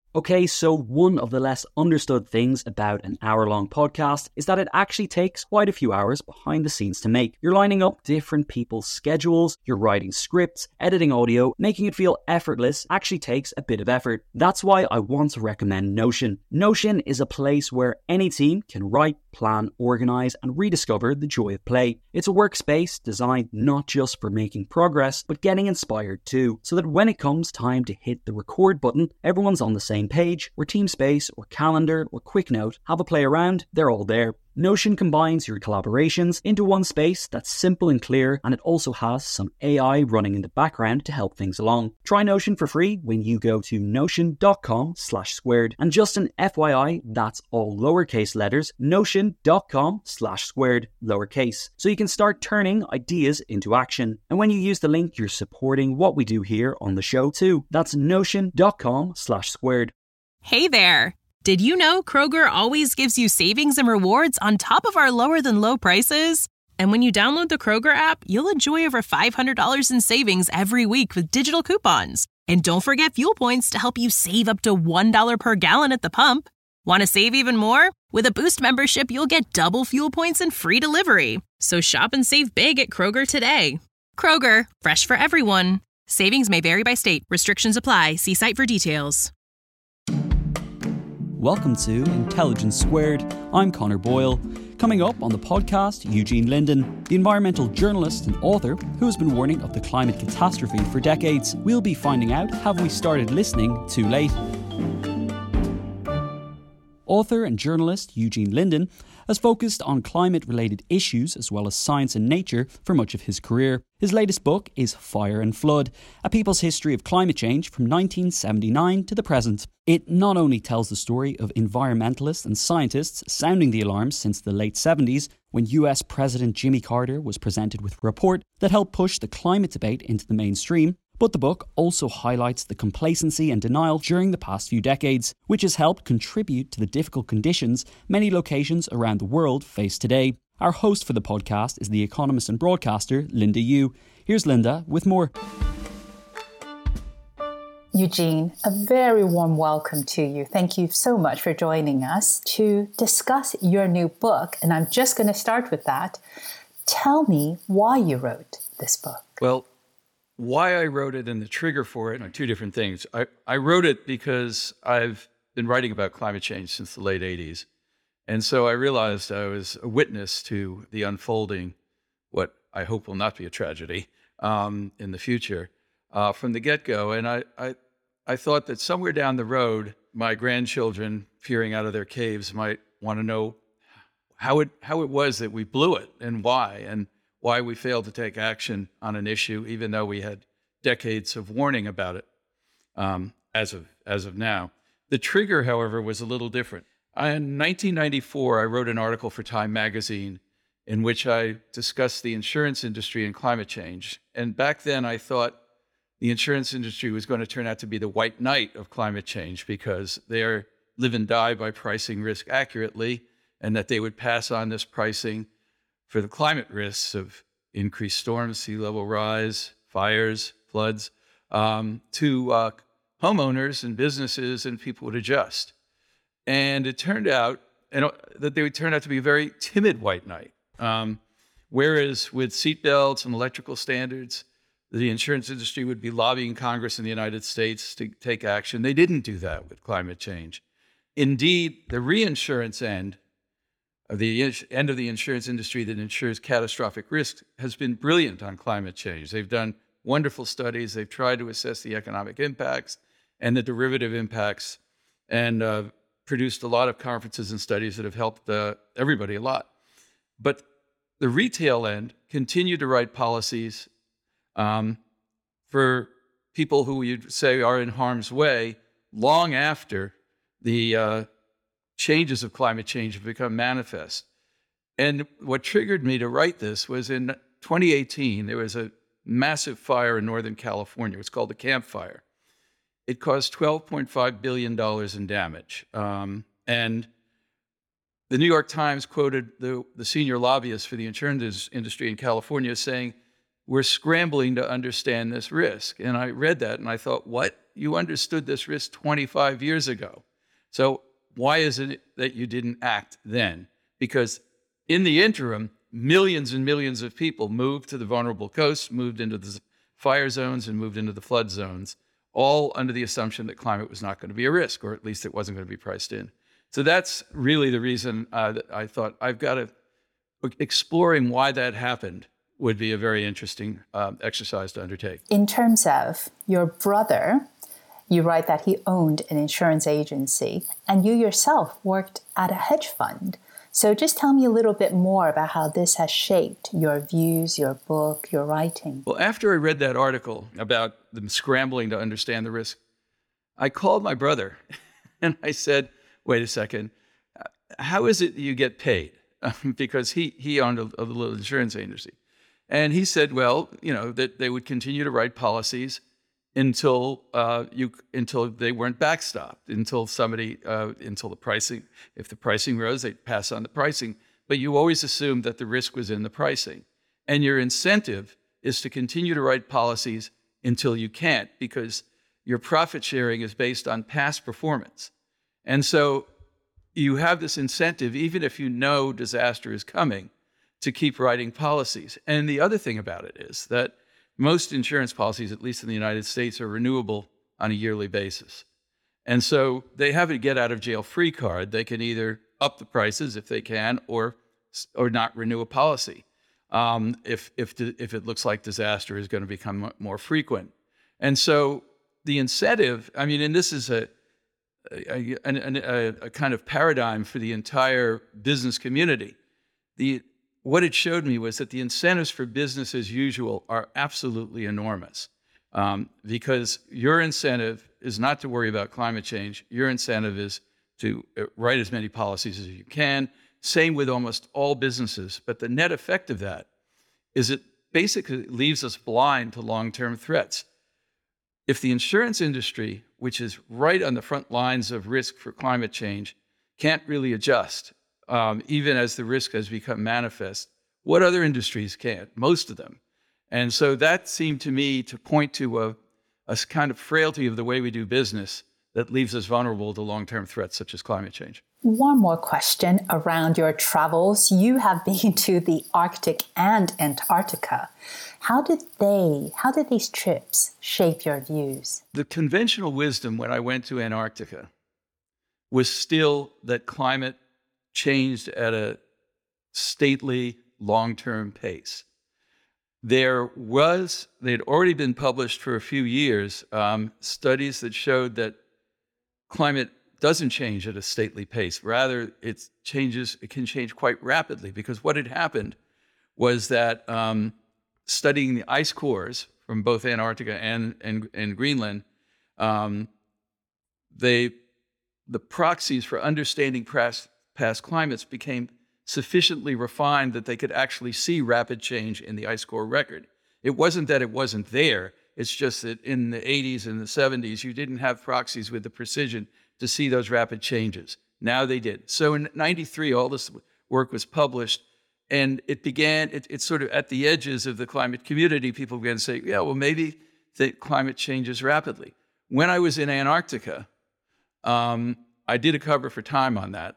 Okay, so one of the less understood things about an hour-long podcast is that it actually takes quite a few hours behind the scenes to make. You're lining up different people's schedules, you're writing scripts, editing audio, making it feel effortless actually takes a bit of effort. That's why I want to recommend Notion. Notion is a place where any team can write, plan, organize, and rediscover the joy of play. It's a workspace designed not just for making progress, but getting inspired too, so that when it comes time to hit the record button, everyone's on the same page, where TeamSpace or Calendar or QuickNote have a play around, they're all there. Notion combines your collaborations into one space that's simple and clear, and it also has some AI running in the background to help things along. Try Notion for free when you go to notion.com/squared. And just an FYI, that's all lowercase letters, notion.com/squared, lowercase. So you can start turning ideas into action. And when you use the link, you're supporting what we do here on the show too. That's notion.com/squared. Hey there! Did you know Kroger always gives you savings and rewards on top of our lower-than-low prices? And when you download the Kroger app, you'll enjoy over $500 in savings every week with digital coupons. And don't forget fuel points to help you save up to $1 per gallon at the pump. Want to save even more? With a Boost membership, you'll get double fuel points and free delivery. So shop and save big at Kroger today. Kroger, fresh for everyone. Savings may vary by state. Restrictions apply. See site for details. Welcome to Intelligence Squared. I'm Connor Boyle. Coming up on the podcast, Eugene Linden, the environmental journalist and author who has been warning of the climate catastrophe for decades. We'll be finding out, have we started listening too late? Author and journalist Eugene Linden has focused on climate-related issues as well as science and nature for much of his career. His latest book is Fire and Flood, a people's history of climate change from 1979 to the present. It not only tells the story of environmentalists and scientists sounding the alarms since the late 70s, when US President Jimmy Carter was presented with a report that helped push the climate debate into the mainstream, but the book also highlights the complacency and denial during the past few decades, which has helped contribute to the difficult conditions many locations around the world face today. Our host for the podcast is the economist and broadcaster, Linda Yueh. Here's Linda with more. Eugene, a very warm welcome to you. Thank you so much for joining us to discuss your new book. And I'm just going to start with that. Tell me why you wrote this book. Well, why I wrote it and the trigger for it are two different things. I wrote it because I've been writing about climate change since the late 80s. And so I realized I was a witness to the unfolding, what I hope will not be a tragedy in the future, from the get-go. And I thought that somewhere down the road, my grandchildren peering out of their caves might want to know how it was that we blew it and why we failed to take action on an issue, even though we had decades of warning about it as of now. The trigger, however, was a little different. In 1994, I wrote an article for Time magazine in which I discussed the insurance industry and climate change. And back then, I thought the insurance industry was going to turn out to be the white knight of climate change because they live and die by pricing risk accurately, and that they would pass on this pricing for the climate risks of increased storms, sea level rise, fires, floods, to homeowners and businesses, and people would adjust. And it turned out that they would turn out to be a very timid white knight. Whereas with seatbelts and electrical standards, the insurance industry would be lobbying Congress in the United States to take action. They didn't do that with climate change. Indeed, the reinsurance end of the insurance industry that insures catastrophic risks has been brilliant on climate change. They've done wonderful studies. They've tried to assess the economic impacts and the derivative impacts, and produced a lot of conferences and studies that have helped everybody a lot. But the retail end continued to write policies for people who you'd say are in harm's way long after the changes of climate change have become manifest. And what triggered me to write this was in 2018, there was a massive fire in Northern California. It was called the Camp Fire. It caused $12.5 billion in damage. And the New York Times quoted the senior lobbyist for the insurance industry in California saying, "We're scrambling to understand this risk." And I read that and I thought, what? you understood this risk 25 years ago. So why is it that you didn't act then? Because in the interim, millions and millions of people moved to the vulnerable coasts, moved into the fire zones, and moved into the flood zones, all under the assumption that climate was not going to be a risk, or at least it wasn't going to be priced in. So that's really the reason that I thought exploring why that happened would be a very interesting exercise to undertake. In terms of your brother, you write that he owned an insurance agency and you yourself worked at a hedge fund. So just tell me a little bit more about how this has shaped your views, your book, your writing. Well, after I read that article about them scrambling to understand the risk, I called my brother and I said, wait a second, how is it that you get paid? Because he owned a little insurance agency. And he said, well, that they would continue to write policies until they weren't backstopped, until the pricing, if the pricing rose, they'd pass on the pricing. But you always assumed that the risk was in the pricing. And your incentive is to continue to write policies until you can't, because your profit sharing is based on past performance. And so you have this incentive, even if you know disaster is coming, to keep writing policies. And the other thing about it is that most insurance policies, at least in the United States, are renewable on a yearly basis. And so they have a get out of jail free card. They can either up the prices if they can, or not renew a policy if it looks like disaster is going to become more frequent. And so the incentive, and this is a kind of paradigm for the entire business community. What it showed me was that the incentives for business as usual are absolutely enormous, because your incentive is not to worry about climate change. Your incentive is to write as many policies as you can. Same with almost all businesses. But the net effect of that is it basically leaves us blind to long-term threats. If the insurance industry, which is right on the front lines of risk for climate change, can't really adjust, even as the risk has become manifest, what other industries can't? Most of them. And so that seemed to me to point to a kind of frailty of the way we do business that leaves us vulnerable to long-term threats such as climate change. One more question around your travels. You have been to the Arctic and Antarctica. How did these trips shape your views? The conventional wisdom when I went to Antarctica was still that climate changed at a stately, long-term pace. They had already been published for a few years, studies that showed that climate doesn't change at a stately pace. Rather, it can change quite rapidly, because what had happened was that studying the ice cores from both Antarctica and Greenland, the proxies for understanding past climates became sufficiently refined that they could actually see rapid change in the ice core record. It wasn't that it wasn't there. It's just that in the 80s and the 70s, you didn't have proxies with the precision to see those rapid changes. Now they did. So in 93, all this work was published, and it's sort of at the edges of the climate community. People began to say, yeah, well, maybe the climate changes rapidly. When I was in Antarctica, I did a cover for Time on that.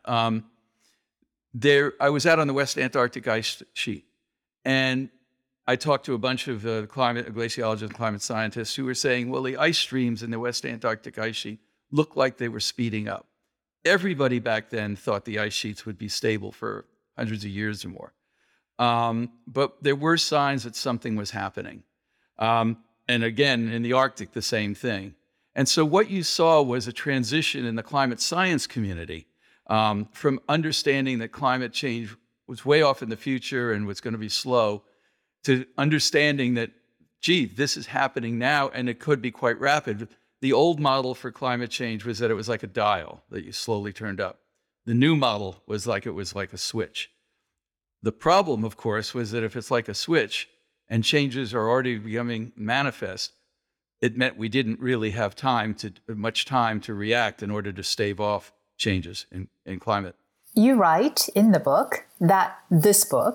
I was out on the West Antarctic ice sheet, and I talked to a bunch of glaciologists and climate scientists who were saying, well, the ice streams in the West Antarctic ice sheet looked like they were speeding up. Everybody back then thought the ice sheets would be stable for hundreds of years or more. But there were signs that something was happening. And again, in the Arctic, the same thing. And so what you saw was a transition in the climate science community from understanding that climate change was way off in the future and was going to be slow, to understanding that, gee, this is happening now and it could be quite rapid. The old model for climate change was that it was like a dial that you slowly turned up. The new model was like it was like a switch. The problem, of course, was that if it's like a switch and changes are already becoming manifest, it meant we didn't really have much time to react in order to stave off changes in climate. You write in the book that this book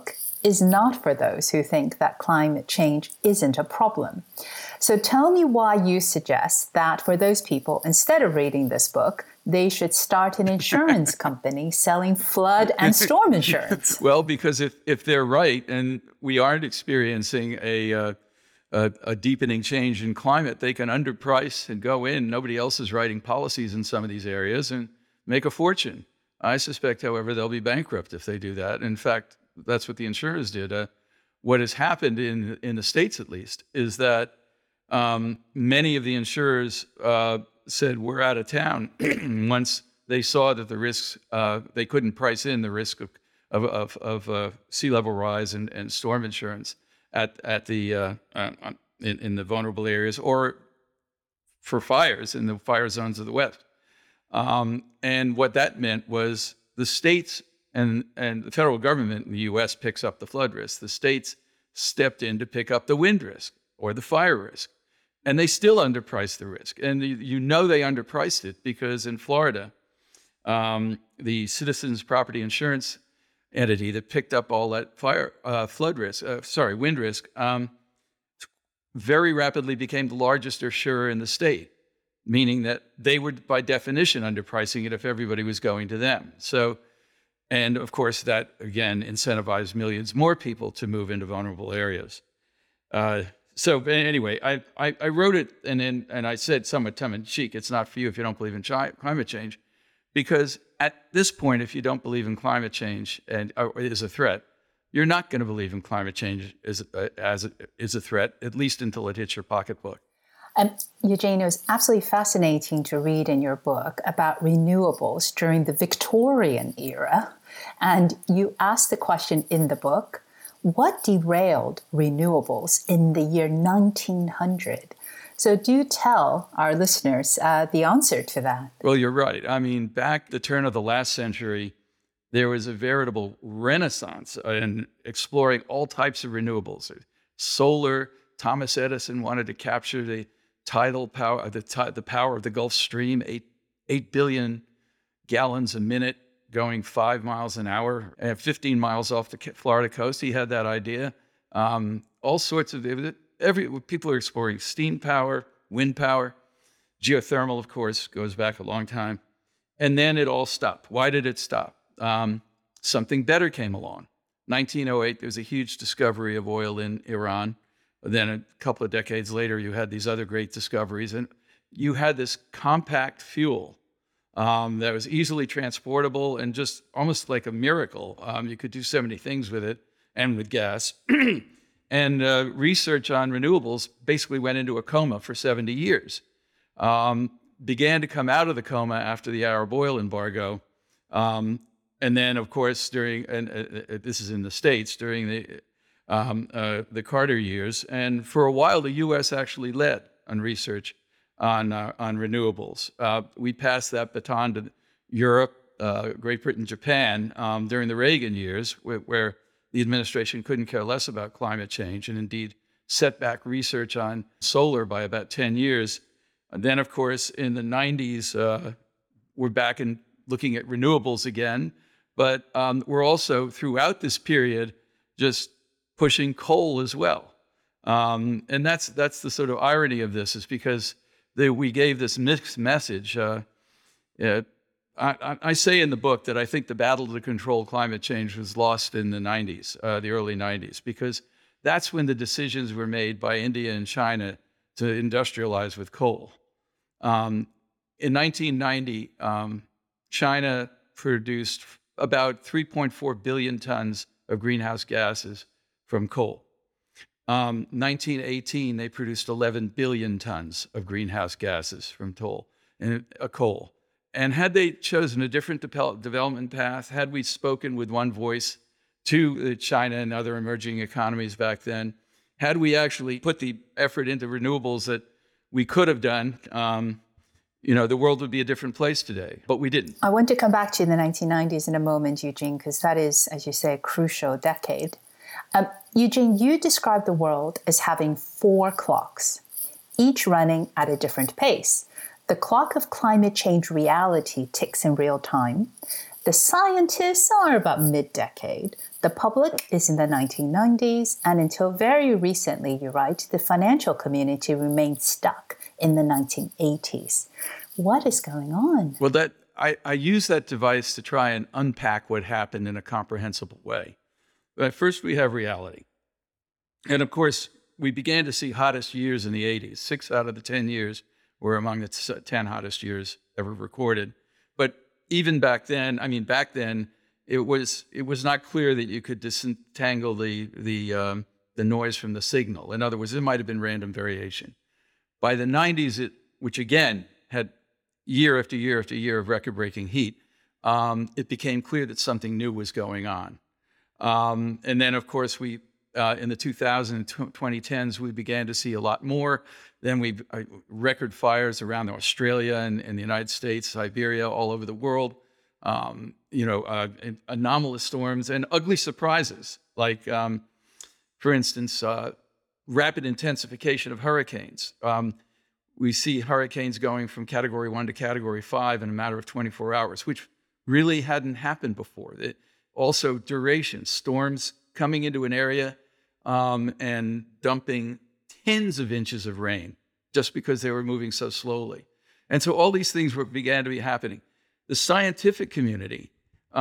is not for those who think that climate change isn't a problem. So tell me why you suggest that for those people, instead of reading this book, they should start an insurance company selling flood and storm insurance. Well, because if they're right and we aren't experiencing a deepening change in climate, they can underprice and go in. Nobody else is writing policies in some of these areas and make a fortune. I suspect, however, they'll be bankrupt if they do that. In fact, that's what the insurers did. What has happened in the States, at least, is that many of the insurers said, we're out of town once they saw that the risks, they couldn't price in the risk of sea level rise and storm insurance at the in the vulnerable areas or for fires in the fire zones of the West. And what that meant was the states and the federal government in the U.S. picks up the flood risk. The states stepped in to pick up the wind risk or the fire risk. And they still underpriced the risk. And you know they underpriced it because in Florida, the Citizens Property Insurance entity that picked up all that wind risk, very rapidly became the largest insurer in the state, meaning that they were, by definition, underpricing it if everybody was going to them. So, and of course, that, again, incentivized millions more people to move into vulnerable areas. So anyway, I wrote it and I said somewhat tongue-in-cheek, it's not for you if you don't believe in climate change, because at this point, if you don't believe in climate change and is a threat, you're not going to believe in climate change as a threat, at least until it hits your pocketbook. Eugene, it was absolutely fascinating to read in your book about renewables during the Victorian era. And you asked the question in the book, what derailed renewables in the year 1900? So do tell our listeners the answer to that. Well, you're right. I mean, back the turn of the last century, there was a veritable renaissance in exploring all types of renewables. Solar, Thomas Edison wanted to capture the tidal power, the power of the Gulf Stream, 8 billion gallons a minute, going 5 miles an hour, 15 miles off the Florida coast. He had that idea. All sorts of, people are exploring steam power, wind power, geothermal, of course, goes back a long time. And then it all stopped. Why did it stop? Something better came along. 1908, there was a huge discovery of oil in Iran. Then a couple of decades later, you had these other great discoveries. And you had this compact fuel that was easily transportable and just almost like a miracle. You could do so many things with it and with gas. And research on renewables basically went into a coma for 70 years. Began to come out of the coma after the Arab oil embargo. And then, of course, this is in the States, during the Carter years. And for a while, the U.S. actually led on research on renewables. We passed that baton to Europe, Great Britain, Japan during the Reagan years, where the administration couldn't care less about climate change and indeed set back research on solar by about 10 years. And then, of course, in the 90s, we're back in looking at renewables again. But we're also, throughout this period, just pushing coal as well. And that's the sort of irony of this, is because we gave this mixed message. I say in the book that I think the battle to control climate change was lost in the 90s, the early 90s, because that's when the decisions were made by India and China to industrialize with coal. In 1990, China produced about 3.4 billion tons of greenhouse gases from coal. 1918, they produced 11 billion tons of greenhouse gases from coal. And had they chosen a different development path, had we spoken with one voice to China and other emerging economies back then, had we actually put the effort into renewables that we could have done, the world would be a different place today, but we didn't. I want to come back to the 1990s in a moment, Eugene, because that is, as you say, a crucial decade. Eugene, you describe the world as having 4 clocks, each running at a different pace. The clock of climate change reality ticks in real time. The scientists are about mid-decade. The public is in the 1990s, and until very recently, you write, the financial community remained stuck in the 1980s. What is going on? Well, I use that device to try and unpack what happened in a comprehensible way. But first, we have reality. And of course, we began to see hottest years in the 80s. 6 out of the 10 years were among the 10 hottest years ever recorded. But even back then, it was not clear that you could disentangle the noise from the signal. In other words, it might have been random variation. By the 90s, which again had year after year after year of record-breaking heat, it became clear that something new was going on. And then, of course, we in the 2000s and 2010s, we began to see a lot more. Then record fires around Australia and the United States, Siberia, all over the world. Anomalous storms and ugly surprises, like, for instance, rapid intensification of hurricanes. We see hurricanes going from Category 1 to Category 5 in a matter of 24 hours, which really hadn't happened before. Also, duration, storms coming into an area and dumping tens of inches of rain just because they were moving so slowly. And so all these things began to be happening. The scientific community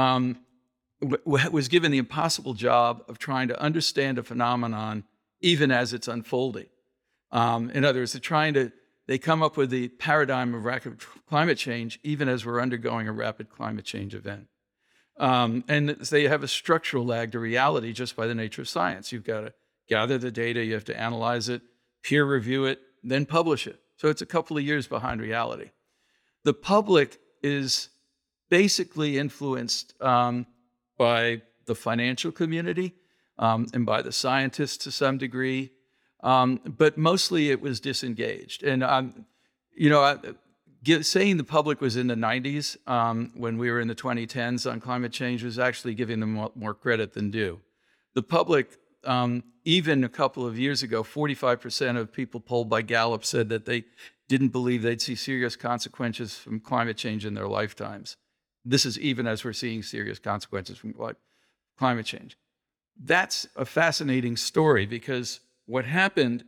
was given the impossible job of trying to understand a phenomenon even as it's unfolding. In other words, they come up with the paradigm of rapid climate change even as we're undergoing a rapid climate change event. And they have a structural lag to reality just by the nature of science. You've got to gather the data, you have to analyze it, peer review it, then publish it. So it's a couple of years behind reality. The public is basically influenced by the financial community and by the scientists to some degree, but mostly it was disengaged. And saying the public was in the 90s when we were in the 2010s on climate change was actually giving them more credit than due. The public, even a couple of years ago, 45% of people polled by Gallup said that they didn't believe they'd see serious consequences from climate change in their lifetimes. This is even as we're seeing serious consequences from climate change. That's a fascinating story because what happened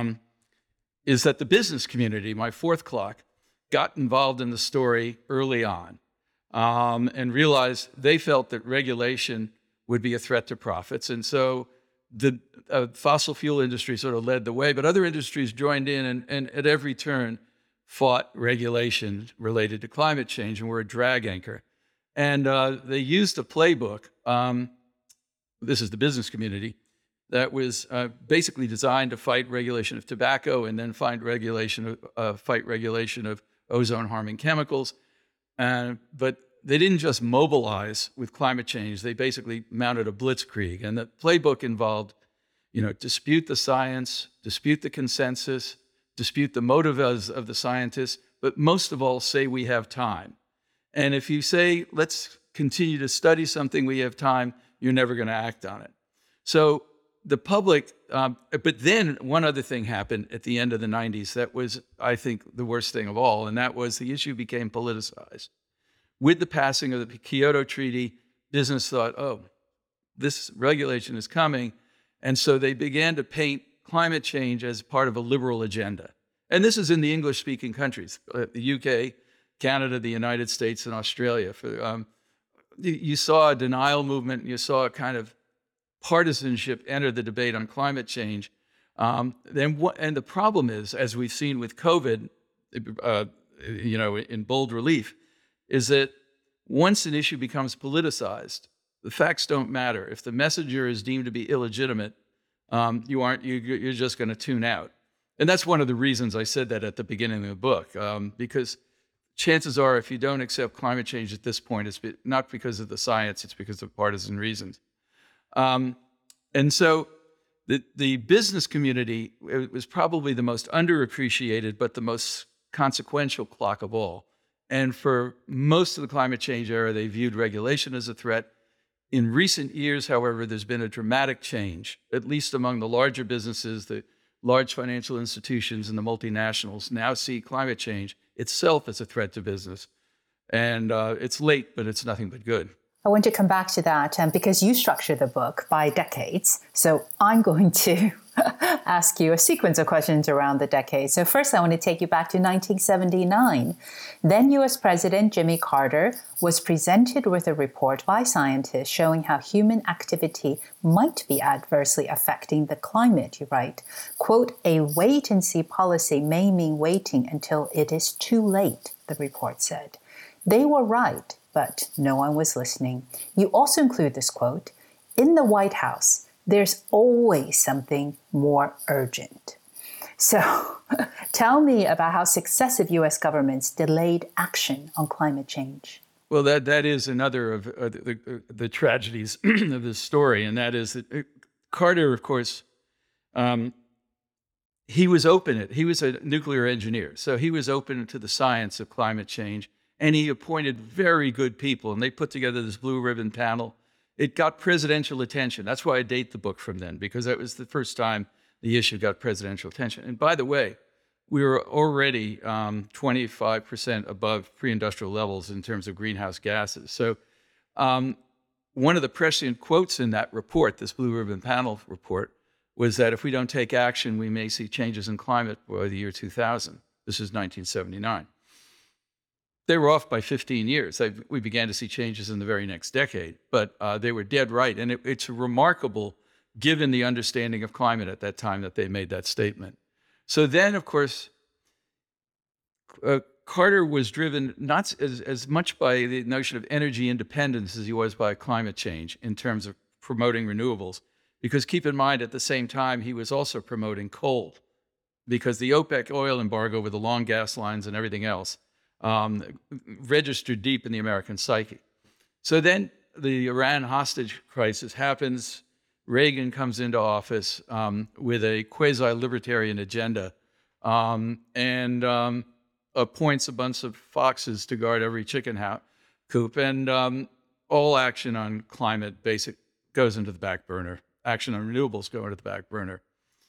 is that the business community, my fourth clock, got involved in the story early on and realized they felt that regulation would be a threat to profits. And so the fossil fuel industry sort of led the way, but other industries joined in and at every turn fought regulation related to climate change and were a drag anchor. And they used a playbook, this is the business community, that was basically designed to fight regulation of tobacco and then fight regulation of ozone-harming chemicals. But they didn't just mobilize with climate change. They basically mounted a blitzkrieg. And the playbook involved, dispute the science, dispute the consensus, dispute the motives of the scientists, but most of all, say we have time. And if you say, let's continue to study something, we have time, you're never going to act on it. So the public, but then one other thing happened at the end of the 90s that was, I think, the worst thing of all, and that was the issue became politicized. With the passing of the Kyoto Treaty, business thought, oh, this regulation is coming, and so they began to paint climate change as part of a liberal agenda. And this is in the English-speaking countries, the UK, Canada, the United States, and Australia. You saw a denial movement, you saw a kind of partisanship enter the debate on climate change. And the problem is, as we've seen with COVID, in bold relief, is that once an issue becomes politicized, the facts don't matter. If the messenger is deemed to be illegitimate, you're just going to tune out. And that's one of the reasons I said that at the beginning of the book, because chances are, if you don't accept climate change at this point, it's not because of the science, it's because of partisan reasons. And so the business community was probably the most underappreciated, but the most consequential clock of all. And for most of the climate change era, they viewed regulation as a threat. In recent years, however, there's been a dramatic change, at least among the larger businesses, the large financial institutions and the multinationals now see climate change itself as a threat to business. And it's late, but it's nothing but good. I want to come back to that because you structure the book by decades. So I'm going to ask you a sequence of questions around the decades. So first, I want to take you back to 1979. Then U.S. President Jimmy Carter was presented with a report by scientists showing how human activity might be adversely affecting the climate, you write. Quote, a wait-and-see policy may mean waiting until it is too late, the report said. They were right, but no one was listening. You also include this quote, in the White House, there's always something more urgent. So tell me about how successive U.S. governments delayed action on climate change. Well, that is another of the tragedies of this story, and that is that Carter, of course, he was open. He was a nuclear engineer, so he was open to the science of climate change, and he appointed very good people, and they put together this blue ribbon panel. It got presidential attention. That's why I date the book from then, because that was the first time the issue got presidential attention. And by the way, we were already 25% above pre-industrial levels in terms of greenhouse gases. So one of the prescient quotes in that report, this Blue Ribbon Panel report, was that if we don't take action, we may see changes in climate by the year 2000. This is 1979. They were off by 15 years. We began to see changes in the very next decade, but they were dead right. And it's remarkable, given the understanding of climate at that time, that they made that statement. So then, of course, Carter was driven not as much by the notion of energy independence as he was by climate change in terms of promoting renewables. Because keep in mind, at the same time, he was also promoting coal, because the OPEC oil embargo with the long gas lines and everything else registered deep in the American psyche. So then the Iran hostage crisis happens. Reagan comes into office with a quasi-libertarian agenda and appoints a bunch of foxes to guard every chicken coop. And all action on climate goes into the back burner. Action on renewables go into the back burner.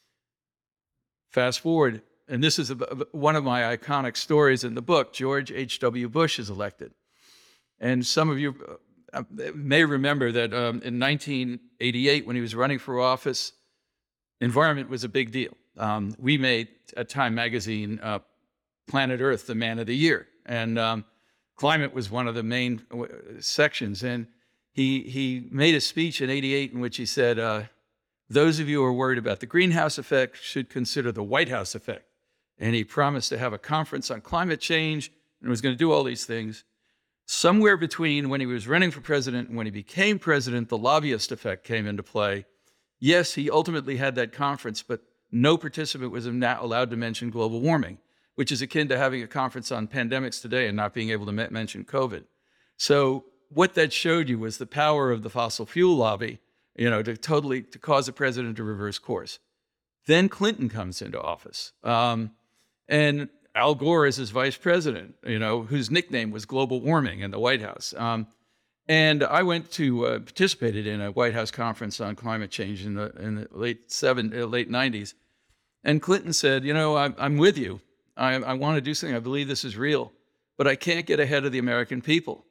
Fast forward, and this is one of my iconic stories in the book. George H.W. Bush is elected. And some of you may remember that in 1988, when he was running for office, environment was a big deal. We made, at Time Magazine, Planet Earth the Man of the Year. And climate was one of the main sections. And he made a speech in 88 in which he said, those of you who are worried about the greenhouse effect should consider the White House effect. And he promised to have a conference on climate change and was going to do all these things. Somewhere between when he was running for president and when he became president, the lobbyist effect came into play. Yes, he ultimately had that conference, but no participant was allowed to mention global warming, which is akin to having a conference on pandemics today and not being able to mention COVID. So what that showed you was the power of the fossil fuel lobby, to cause a president to reverse course. Then Clinton comes into office. And Al Gore is his vice president, whose nickname was global warming in the White House. And I went to participated in a White House conference on climate change in the late 90s. And Clinton said, I'm with you. I want to do something. I believe this is real, but I can't get ahead of the American people.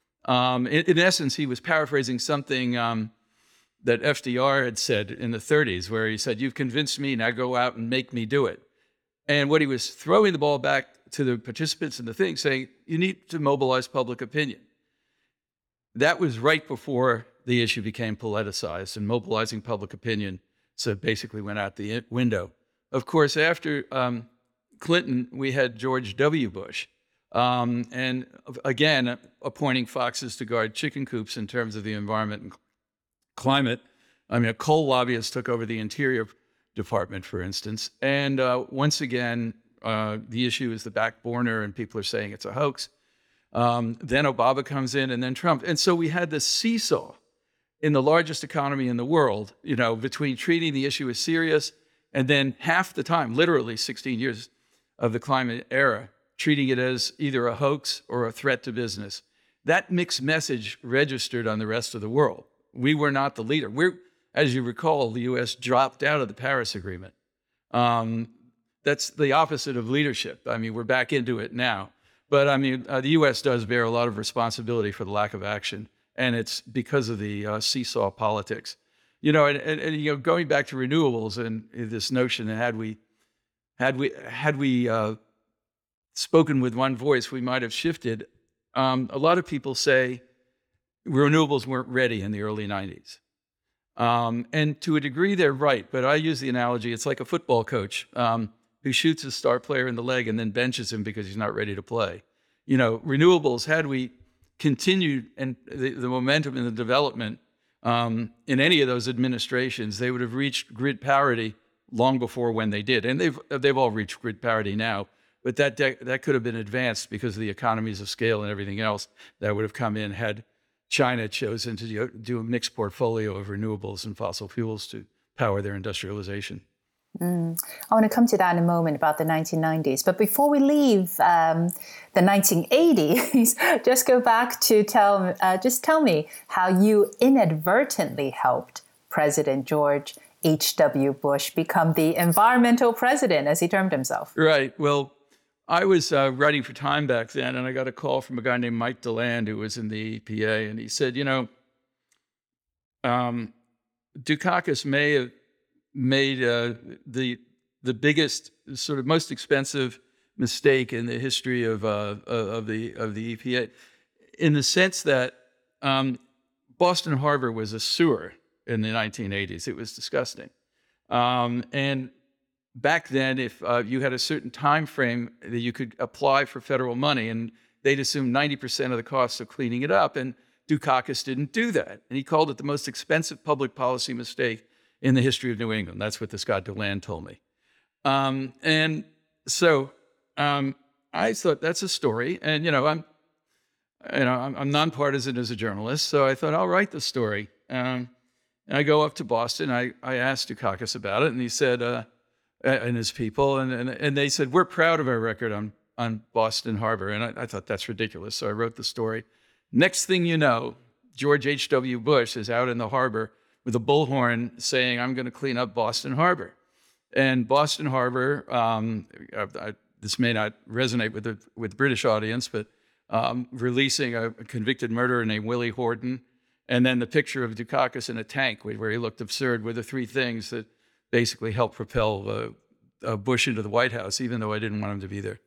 In essence, he was paraphrasing something that FDR had said in the 30s, where he said, you've convinced me, now go out and make me do it. And what he was throwing the ball back to the participants in the thing, saying, you need to mobilize public opinion. That was right before the issue became politicized, and mobilizing public opinion so basically went out the window. Of course, after Clinton, we had George W. Bush. And again, appointing foxes to guard chicken coops in terms of the environment and climate. I mean, a coal lobbyist took over the Interior Department, for instance. And once again, the issue is the back burner, and people are saying it's a hoax. Then Obama comes in, and then Trump. And so we had this seesaw in the largest economy in the world, between treating the issue as serious and then half the time, literally 16 years of the climate era, treating it as either a hoax or a threat to business. That mixed message registered on the rest of the world. We were not the leader. As you recall, the U.S. dropped out of the Paris Agreement. That's the opposite of leadership. I mean, we're back into it now. But I mean, the U.S. does bear a lot of responsibility for the lack of action, and it's because of the seesaw politics. You know, and you know, going back to renewables and this notion that had we spoken with one voice, we might have shifted. A lot of people say renewables weren't ready in the early 90s. And to a degree, they're right. But I use the analogy, it's like a football coach who shoots his star player in the leg and then benches him because he's not ready to play. You know, renewables, had we continued and the momentum in the development in any of those administrations, they would have reached grid parity long before when they did. And they've all reached grid parity now. But that could have been advanced because of the economies of scale and everything else that would have come in had China chosen to do a mixed portfolio of renewables and fossil fuels to power their industrialization. I want to come to that in a moment about the 1990s. But before we leave the 1980s, just go back to tell me how you inadvertently helped President George H.W. Bush become the environmental president, as he termed himself. Right. Well, I was writing for Time back then, and I got a call from a guy named Mike DeLand, who was in the EPA, and he said, you know, Dukakis may have made the biggest, sort of most expensive mistake in the history of the EPA, in the sense that Boston Harbor was a sewer in the 1980s. It was disgusting, and back then, if you had a certain time frame that you could apply for federal money, and they'd assume 90% of the costs of cleaning it up, and Dukakis didn't do that, and he called it the most expensive public policy mistake in the history of New England. That's what this guy DeLand told me. And so I thought that's a story. And, I'm nonpartisan as a journalist. So I thought I'll write the story. And I go up to Boston. I asked Dukakis about it, and he said, and his people, and they said, we're proud of our record on Boston Harbor. And I thought that's ridiculous. So I wrote the story. Next thing you know, George H.W. Bush is out in the harbor with a bullhorn saying, I'm going to clean up Boston Harbor. And Boston Harbor, this may not resonate with the British audience, but releasing a convicted murderer named Willie Horton, and then the picture of Dukakis in a tank where he looked absurd, were the three things that basically helped propel Bush into the White House, even though I didn't want him to be there.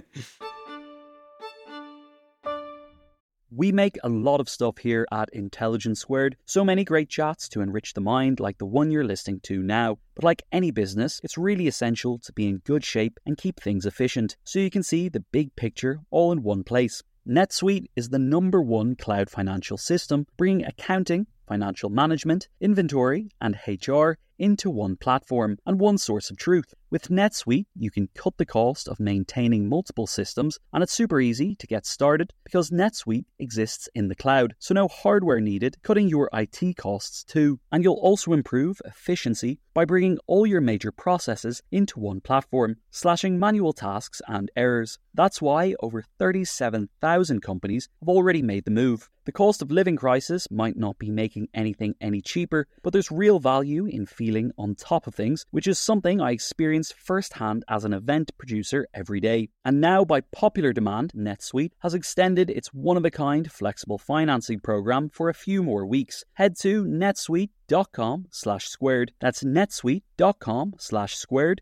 We make a lot of stuff here at Intelligence Squared, so many great chats to enrich the mind like the one you're listening to now. But like any business, it's really essential to be in good shape and keep things efficient, so you can see the big picture all in one place. NetSuite is the #1 cloud financial system, bringing accounting, financial management, inventory, and HR into one platform and one source of truth. With NetSuite, you can cut the cost of maintaining multiple systems, and it's super easy to get started because NetSuite exists in the cloud, so no hardware needed, cutting your IT costs too. And you'll also improve efficiency by bringing all your major processes into one platform, slashing manual tasks and errors. That's why over 37,000 companies have already made the move. The cost of living crisis might not be making anything any cheaper, but there's real value in feeling on top of things, which is something I experience firsthand as an event producer every day. And now, by popular demand, NetSuite has extended its one-of-a-kind flexible financing program for a few more weeks. Head to netsuite.com/squared. That's netsuite.com/squared.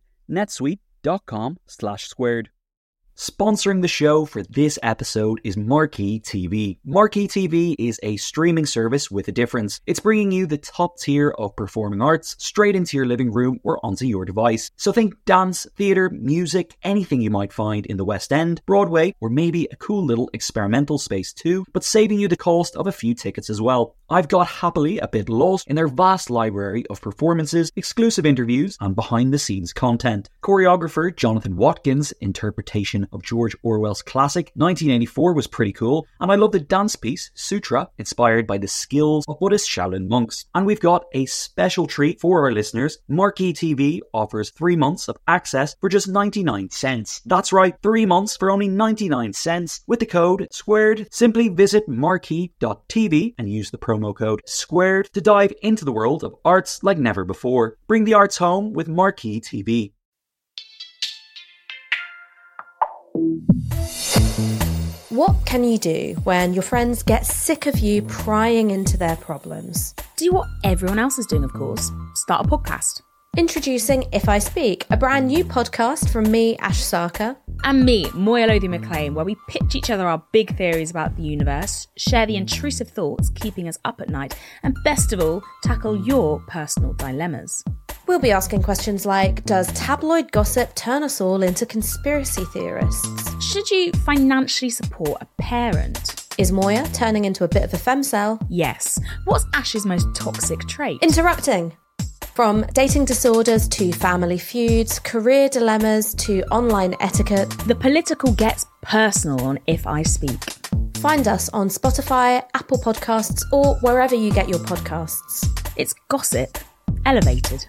netsuite.com/squared. Sponsoring the show for this episode is Marquee TV. Marquee TV is a streaming service with a difference. It's bringing you the top tier of performing arts straight into your living room or onto your device. So think dance, theatre, music, anything you might find in the West End, Broadway, or maybe a cool little experimental space too, but saving you the cost of a few tickets as well. I've got happily a bit lost in their vast library of performances, exclusive interviews, and behind-the-scenes content. Choreographer Jonathan Watkins' interpretation of George Orwell's classic 1984 was pretty cool, and I love the dance piece Sutra, inspired by the skills of Buddhist Shaolin monks. And we've got a special treat for our listeners. Marquee TV offers 3 months of access for just 99 cents. That's right, 3 months for only 99 cents with the code SQUARED. Simply visit marquee.tv and use the promo code SQUARED to dive into the world of arts like never before. Bring the arts home with Marquee TV. What can you do when your friends get sick of you prying into their problems? Do what everyone else is doing, of course. Start a podcast. Introducing If I Speak, a brand new podcast from me, Ash Sarkar. And me, Moya Lothian-McLean, where we pitch each other our big theories about the universe, share the intrusive thoughts keeping us up at night, and best of all, tackle your personal dilemmas. We'll be asking questions like, does tabloid gossip turn us all into conspiracy theorists? Should you financially support a parent? Is Moya turning into a bit of a femcel? Yes. What's Ash's most toxic trait? Interrupting. From dating disorders to family feuds, career dilemmas to online etiquette. The political gets personal on If I Speak. Find us on Spotify, Apple Podcasts, or wherever you get your podcasts. It's gossip, elevated.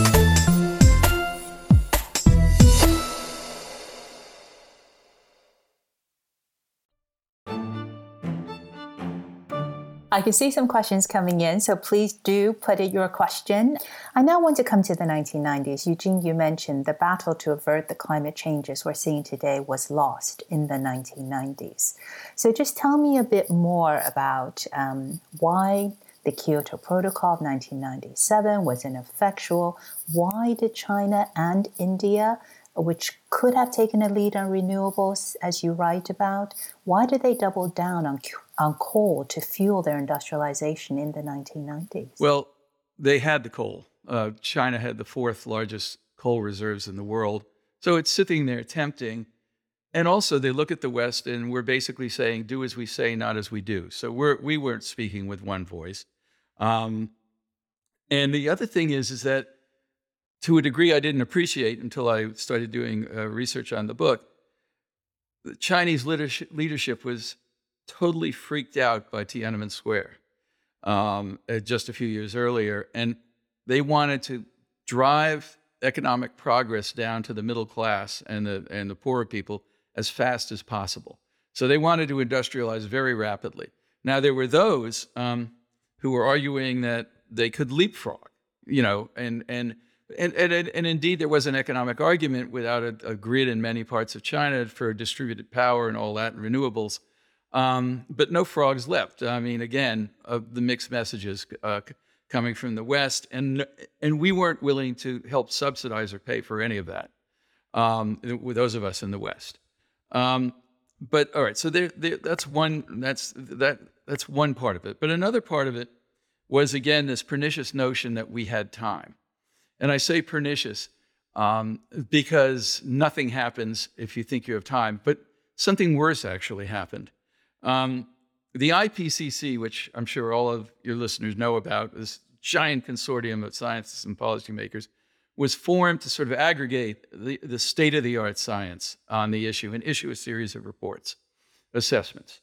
I can see some questions coming in, so please do put in your question. I now want to come to the 1990s. Eugene, you mentioned the battle to avert the climate changes we're seeing today was lost in the 1990s. So just tell me a bit more about why the Kyoto Protocol of 1997 was ineffectual. Why did China and India, which could have taken a lead on renewables, as you write about, why did they double down on coal to fuel their industrialization in the 1990s? Well, they had the coal. China had the fourth largest coal reserves in the world. So it's sitting there tempting. And also they look at the West and we're basically saying, do as we say, not as we do. So we weren't speaking with one voice. And the other thing is that to a degree I didn't appreciate until I started doing research on the book, the Chinese leadership was totally freaked out by Tiananmen Square just a few years earlier. And they wanted to drive economic progress down to the middle class and the poorer people as fast as possible. So they wanted to industrialize very rapidly. Now, there were those who were arguing that they could leapfrog, and indeed there was an economic argument without a grid in many parts of China for distributed power and all that and renewables. But no frogs leapt. I mean, again, the mixed messages coming from the West, and we weren't willing to help subsidize or pay for any of that with those of us in the West. But all right, so that's one part of it. But another part of it was, again, this pernicious notion that we had time. And I say pernicious because nothing happens if you think you have time, but something worse actually happened. The IPCC, which I'm sure all of your listeners know about, this giant consortium of scientists and policymakers, was formed to sort of aggregate the state-of-the-art science on the issue and issue a series of reports, assessments.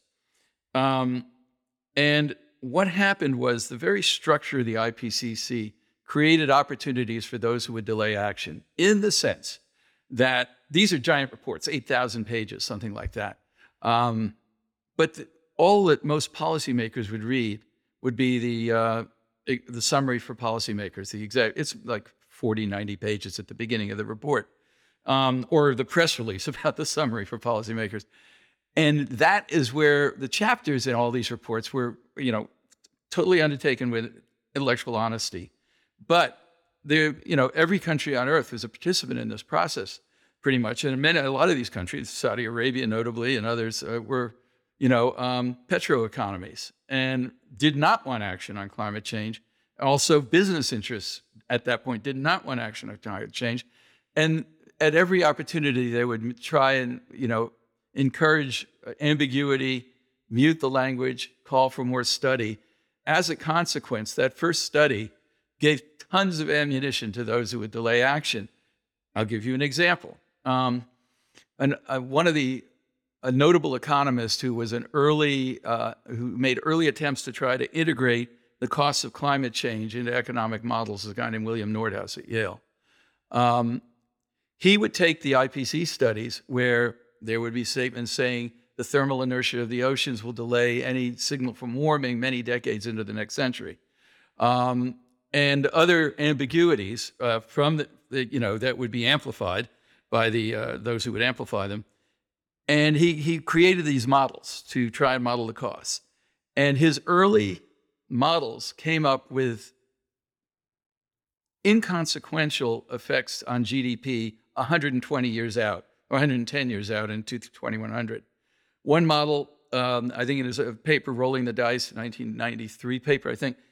And what happened was the very structure of the IPCC created opportunities for those who would delay action, in the sense that these are giant reports, 8,000 pages, something like that. But all that most policymakers would read would be the summary for policymakers, it's like 40, 90 pages at the beginning of the report, or the press release about the summary for policymakers. And that is where the chapters in all these reports were, totally undertaken with intellectual honesty. But every country on earth was a participant in this process, pretty much. And a lot of these countries, Saudi Arabia notably, and others, were petro economies and did not want action on climate change. Also, business interests at that point did not want action on climate change. And at every opportunity, they would try and, encourage ambiguity, mute the language, call for more study. As a consequence, that first study gave tons of ammunition to those who would delay action. I'll give you an example. A notable economist who was who made early attempts to try to integrate the costs of climate change into economic models is a guy named William Nordhaus at Yale. He would take the IPCC studies where there would be statements saying the thermal inertia of the oceans will delay any signal from warming many decades into the next century. And other ambiguities from that would be amplified by those who would amplify them. And he created these models to try and model the costs. And his early models came up with inconsequential effects on GDP 120 years out, or 110 years out in 2100. One model, I think it is a paper, Rolling the Dice, 1993 paper, I think,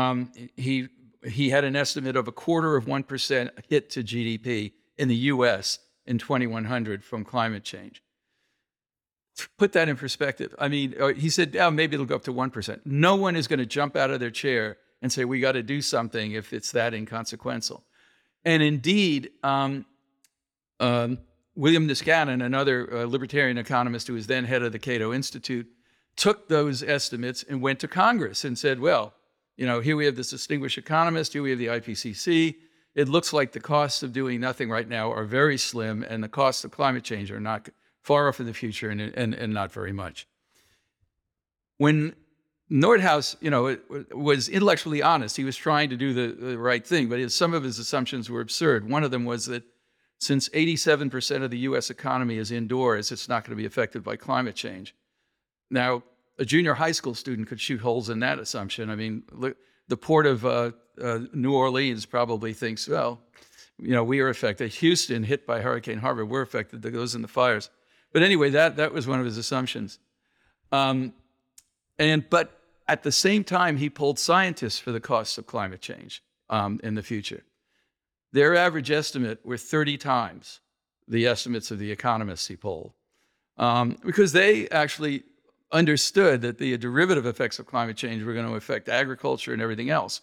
he had an estimate of 0.25% hit to GDP in the US in 2100 from climate change. Put that in perspective. I mean, he said, maybe it'll go up to 1%. No one is going to jump out of their chair and say, we got to do something if it's that inconsequential. And indeed, William Niskanen, another libertarian economist who was then head of the Cato Institute, took those estimates and went to Congress and said, well, here we have this distinguished economist, here we have the IPCC. It looks like the costs of doing nothing right now are very slim, and the costs of climate change are not far off in the future and not very much. When Nordhaus, was intellectually honest, he was trying to do the right thing, but some of his assumptions were absurd. One of them was that since 87% of the US economy is indoors, it's not going to be affected by climate change. Now, a junior high school student could shoot holes in that assumption. I mean, the port of New Orleans probably thinks, well, we are affected. Houston, hit by Hurricane Harvey, we're affected. That goes in the fires. But anyway, that was one of his assumptions. But at the same time, he polled scientists for the costs of climate change in the future. Their average estimate were 30 times the estimates of the economists he polled, because they actually understood that the derivative effects of climate change were going to affect agriculture and everything else.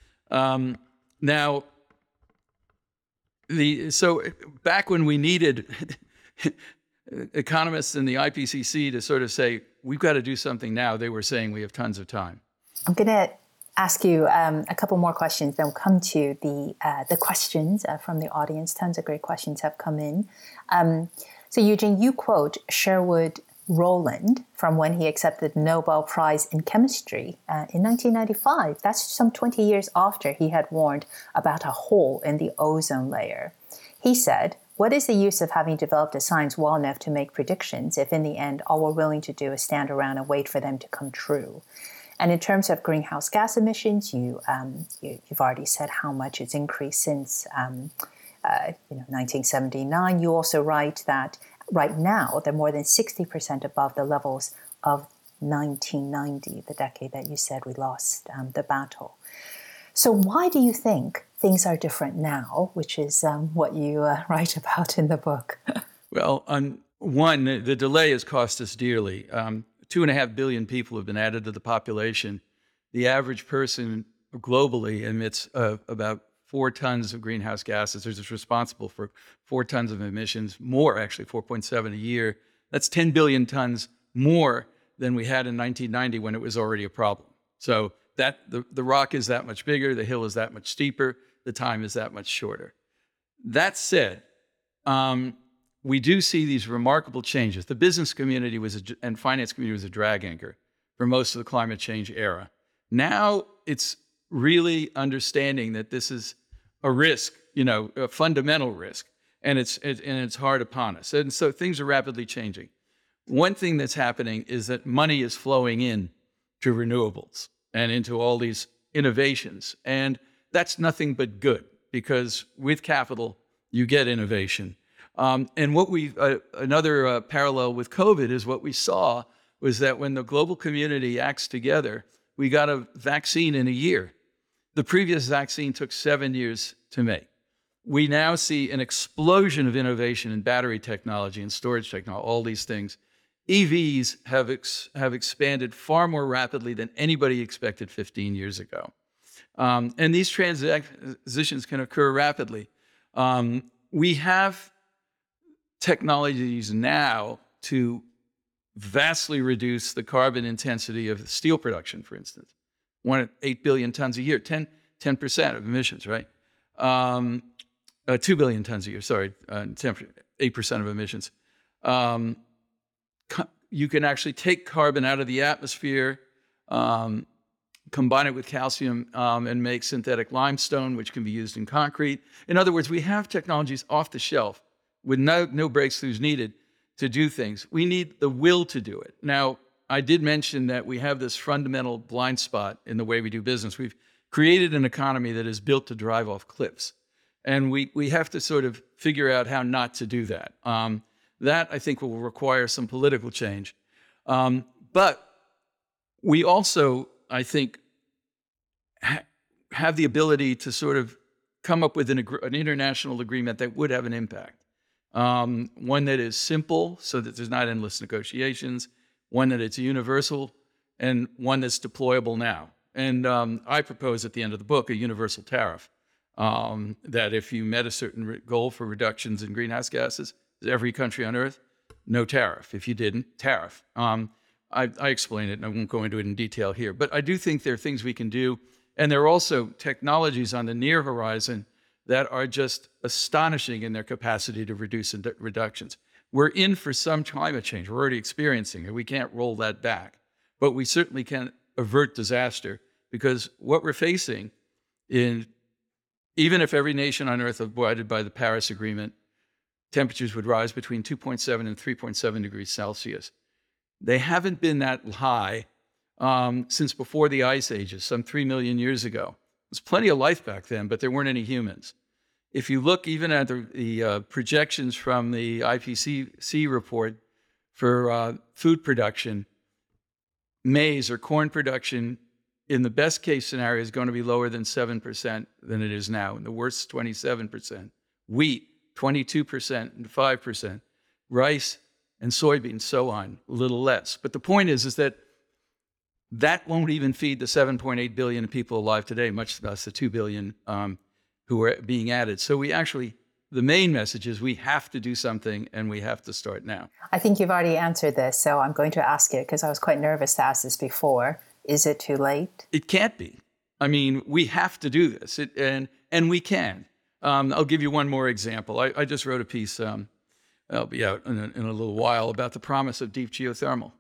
So back when we needed economists in the IPCC to sort of say, we've got to do something now, they were saying we have tons of time. I'm going to ask you a couple more questions, then we'll come to the questions from the audience. Tons of great questions have come in. So Eugene, you quote Sherwood Rowland from when he accepted the Nobel Prize in Chemistry in 1995. That's some 20 years after he had warned about a hole in the ozone layer. He said, "What is the use of having developed a science well enough to make predictions if in the end all we're willing to do is stand around and wait for them to come true?" And in terms of greenhouse gas emissions, you've already said how much it's increased since 1979. You also write that right now they're more than 60% above the levels of 1990, the decade that you said we lost the battle. So why do you think things are different now, which is what you write about in the book? Well, one, the delay has cost us dearly. 2.5 billion people have been added to the population. The average person globally emits about 4 tons of greenhouse gases. It's responsible for 4 tons of emissions, more actually, 4.7 a year. That's 10 billion tons more than we had in 1990 when it was already a problem. So that the rock is that much bigger, the hill is that much steeper, the time is that much shorter. That said, we do see these remarkable changes. The business community and finance community was a drag anchor for most of the climate change era. Now it's really understanding that this is a risk, a fundamental risk, and it's hard upon us. And so things are rapidly changing. One thing that's happening is that money is flowing in to renewables and into all these innovations. And that's nothing but good, because with capital, you get innovation. And what another parallel with COVID is what we saw was that when the global community acts together, we got a vaccine in a year. The previous vaccine took 7 years to make. We now see an explosion of innovation in battery technology and storage technology, all these things. EVs have expanded far more rapidly than anybody expected 15 years ago. And these transitions can occur rapidly. We have technologies now to vastly reduce the carbon intensity of steel production, for instance. 8 billion tons a year, 10% of emissions, right? 2 billion tons a year, 8% of emissions. You can actually take carbon out of the atmosphere, combine it with calcium, and make synthetic limestone, which can be used in concrete. In other words, we have technologies off the shelf with no breakthroughs needed to do things. We need the will to do it. Now, I did mention that we have this fundamental blind spot in the way we do business. We've created an economy that is built to drive off cliffs. And we have to sort of figure out how not to do that. That, I think, will require some political change. But we also, I think, have the ability to sort of come up with an international agreement that would have an impact. One that is simple so that there's not endless negotiations, one that it's universal, and one that's deployable now. And I propose at the end of the book a universal tariff, that if you met a certain goal for reductions in greenhouse gases, every country on Earth, no tariff. If you didn't, tariff. I explain it, and I won't go into it in detail here. But I do think there are things we can do. And there are also technologies on the near horizon that are just astonishing in their capacity to reduce reductions. We're in for some climate change. We're already experiencing it. We can't roll that back. But we certainly can avert disaster, because what we're facing, even if every nation on Earth abided by the Paris Agreement, temperatures would rise between 2.7 and 3.7 degrees Celsius. They haven't been that high since before the ice ages, some 3 million years ago. There's plenty of life back then, but there weren't any humans. If you look even at the projections from the IPCC report for food production, maize or corn production, in the best case scenario, is going to be lower than 7% than it is now. In the worst, 27%. Wheat, 22% and 5%. Rice and soybeans, so on, a little less. But the point is that won't even feed the 7.8 billion people alive today, much less the 2 billion who are being added. So the main message is we have to do something, and we have to start now. I think you've already answered this, so I'm going to ask it because I was quite nervous to ask this before. Is it too late? It can't be. I mean, we have to do this, and we can. I'll give you one more example. I just wrote a piece, I'll be out in a little while, about the promise of deep geothermal.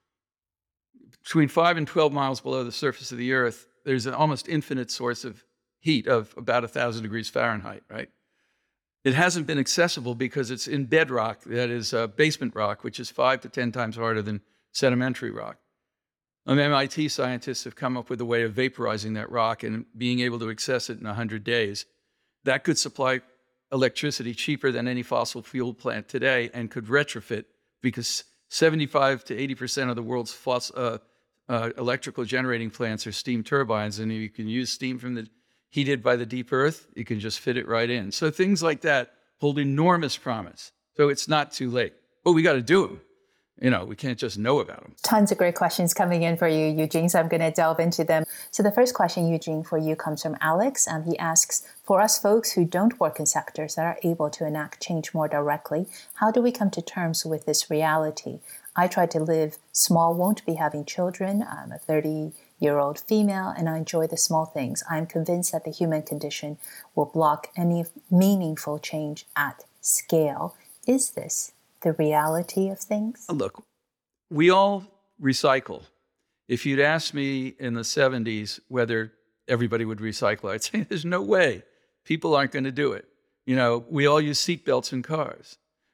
Between 5 and 12 miles below the surface of the Earth, there's an almost infinite source of heat of about 1,000 degrees Fahrenheit, right? It hasn't been accessible because it's in bedrock, that is basement rock, which is 5 to 10 times harder than sedimentary rock. MIT scientists have come up with a way of vaporizing that rock and being able to access it in 100 days. That could supply electricity cheaper than any fossil fuel plant today, and could retrofit, because 75 to 80% of the world's electrical generating plants are steam turbines, and you can use steam heated by the deep earth. You can just fit it right in. So things like that hold enormous promise. So it's not too late, but we got to do them. We can't just know about them. Tons of great questions coming in for you, Eugene, so I'm going to delve into them. So the first question, Eugene, for you comes from Alex, and he asks, for us folks who don't work in sectors that are able to enact change more directly, how do we come to terms with this reality? I try to live small, won't be having children. I'm a 30-year-old female, and I enjoy the small things. I'm convinced that the human condition will block any meaningful change at scale. Is this the reality of things? Look, we all recycle. If you'd asked me in the 70s whether everybody would recycle, I'd say there's no way. People aren't going to do it. We all use seatbelts in cars.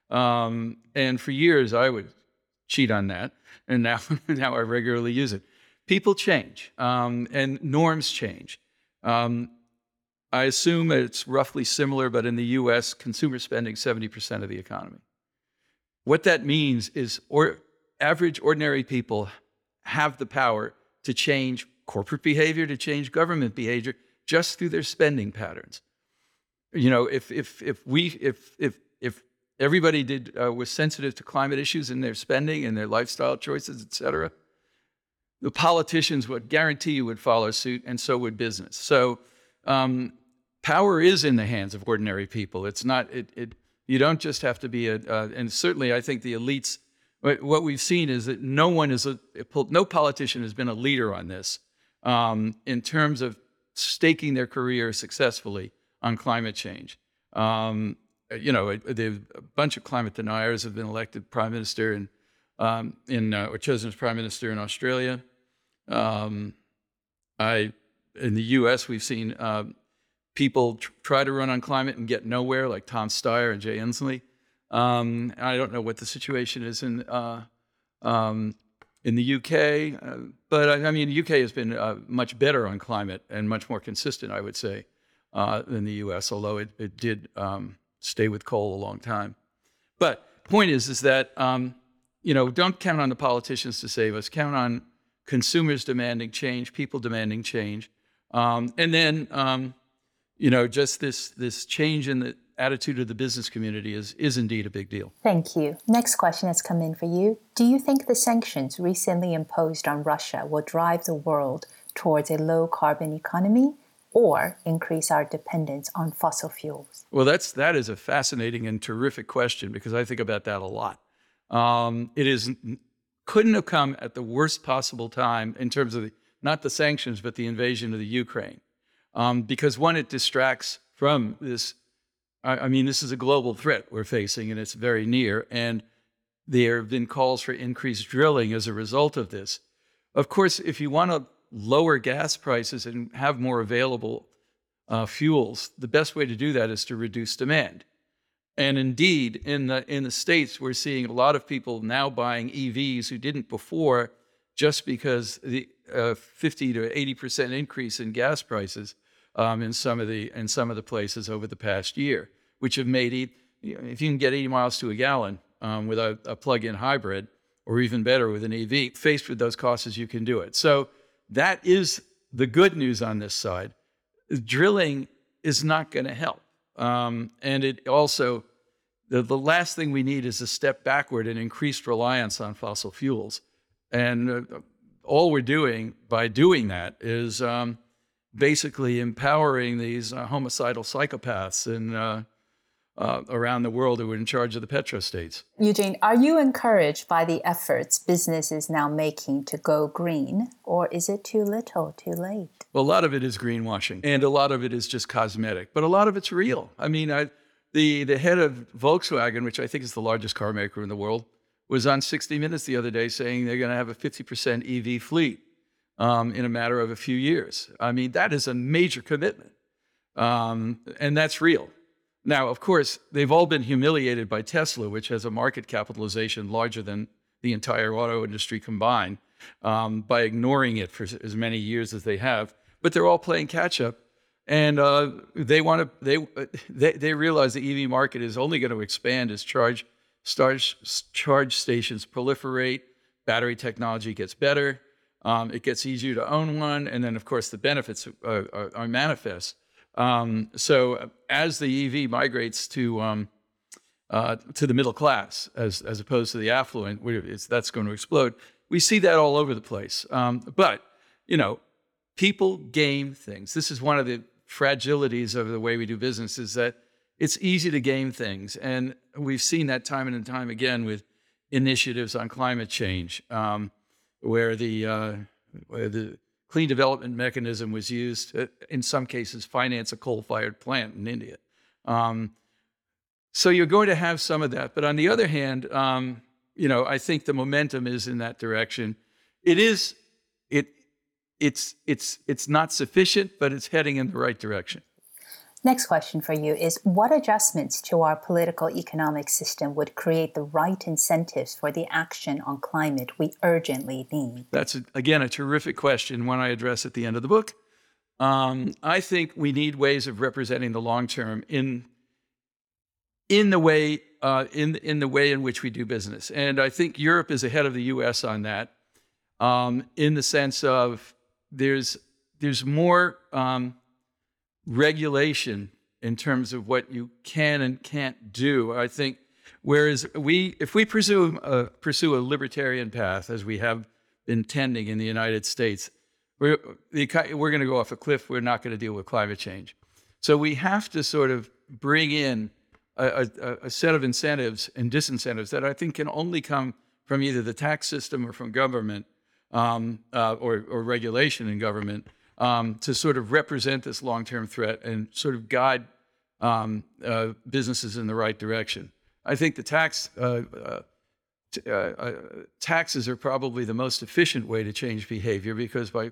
And for years, I would cheat on that. And now I regularly use it. People change, and norms change. I assume it's roughly similar, but in the US, consumer spending 70% of the economy. What that means is average, ordinary people have the power to change corporate behavior, to change government behavior, just through their spending patterns. If everybody was sensitive to climate issues in their spending and their lifestyle choices, et cetera, the politicians would guarantee you would follow suit, and so would business. So power is in the hands of ordinary people. It's not. You don't just have to be and certainly I think the elites, what we've seen is that no politician has been a leader on this in terms of staking their career successfully on climate change. A bunch of climate deniers have been elected prime minister or chosen as prime minister in Australia. In the U.S., we've seen people try to run on climate and get nowhere, like Tom Steyer and Jay Inslee. I don't know what the situation is in the UK, but I mean, the UK has been much better on climate and much more consistent, I would say, than the US, although it did stay with coal a long time. But point is that, don't count on the politicians to save us. Count on consumers demanding change, people demanding change. And then, just this change in the attitude of the business community is indeed a big deal. Thank you. Next question has come in for you. Do you think the sanctions recently imposed on Russia will drive the world towards a low-carbon economy or increase our dependence on fossil fuels? Well, that is a fascinating and terrific question, because I think about that a lot. Couldn't have come at the worst possible time in terms of not the sanctions, but the invasion of the Ukraine. Because one, it distracts from this. I mean, this is a global threat we're facing, and it's very near. And there have been calls for increased drilling as a result of this. Of course, if you want to lower gas prices and have more available fuels, the best way to do that is to reduce demand. And indeed, in the States, we're seeing a lot of people now buying EVs who didn't before, just because the 50 to 80% increase in gas prices in some of the places over the past year, which have made if you can get 80 miles to a gallon with a plug-in hybrid, or even better with an EV, faced with those costs, you can do it. So that is the good news on this side. Drilling is not going to help. And it also, the last thing we need is a step backward and increased reliance on fossil fuels. And all we're doing by doing that is basically empowering these homicidal psychopaths around the world who are in charge of the petrostates. Eugene, are you encouraged by the efforts business is now making to go green, or is it too little, too late? Well, a lot of it is greenwashing, and a lot of it is just cosmetic, but a lot of it's real. I mean, the head of Volkswagen, which I think is the largest car maker in the world, was on 60 Minutes the other day saying they're going to have a 50% EV fleet in a matter of a few years. I mean, that is a major commitment, and that's real. Now, of course, they've all been humiliated by Tesla, which has a market capitalization larger than the entire auto industry combined, by ignoring it for as many years as they have. But they're all playing catch up, and they realize the EV market is only going to expand as charge stations proliferate, battery technology gets better, it gets easier to own one, and then of course the benefits are manifest. So as the EV migrates to the middle class, as opposed to the affluent, that's going to explode. We see that all over the place. But people game things. This is one of the fragilities of the way we do business, is that it's easy to game things, and we've seen that time and time again with initiatives on climate change, where the Clean Development Mechanism was used to, in some cases, finance a coal-fired plant in India. So you're going to have some of that. But on the other hand, I think the momentum is in that direction. It's not sufficient, but it's heading in the right direction. Next question for you is, what adjustments to our political economic system would create the right incentives for the action on climate we urgently need? That's, again, a terrific question, one I address at the end of the book. I think we need ways of representing the long term in the way in which we do business. And I think Europe is ahead of the US on that, in the sense of there's more regulation in terms of what you can and can't do. I think, whereas if we pursue a libertarian path, as we have been tending in the United States, we're going to go off a cliff. We're not going to deal with climate change. So we have to sort of bring in a set of incentives and disincentives that I think can only come from either the tax system or from government, or regulation in government, to sort of represent this long-term threat and sort of guide businesses in the right direction. I think the taxes are probably the most efficient way to change behavior, because by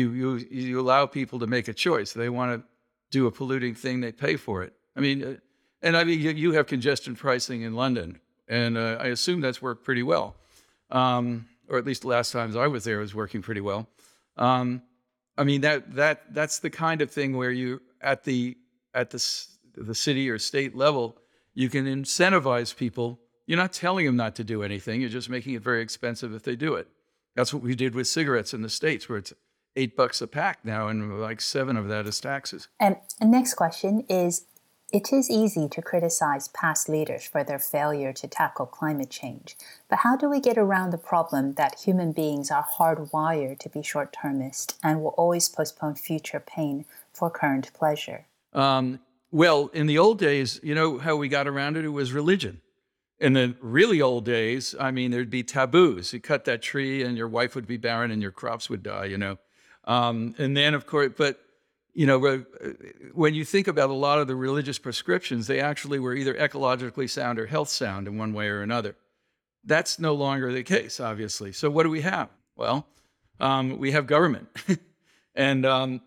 you allow people to make a choice. They want to do a polluting thing, they pay for it. I mean, And I mean, you have congestion pricing in London, and I assume that's worked pretty well. Or at least the last times I was there, it was working pretty well. I mean, that's the kind of thing where you at the city or state level, you can incentivize people. You're not telling them not to do anything. You're just making it very expensive if they do it. That's what we did with cigarettes in the States, where it's $8 a pack now, and like 7 of that is taxes. And next question is, it is easy to criticize past leaders for their failure to tackle climate change, but how do we get around the problem that human beings are hardwired to be short-termist and will always postpone future pain for current pleasure? Well, in the old days, you know how we got around it? It was religion. In the really old days, I mean, there'd be taboos. You cut that tree and your wife would be barren and your crops would die, you know. And then, of course, but, you know, when you think about a lot of the religious prescriptions, they actually were either ecologically sound or health sound in one way or another. That's no longer the case, obviously. So what do we have? Well, we have government. And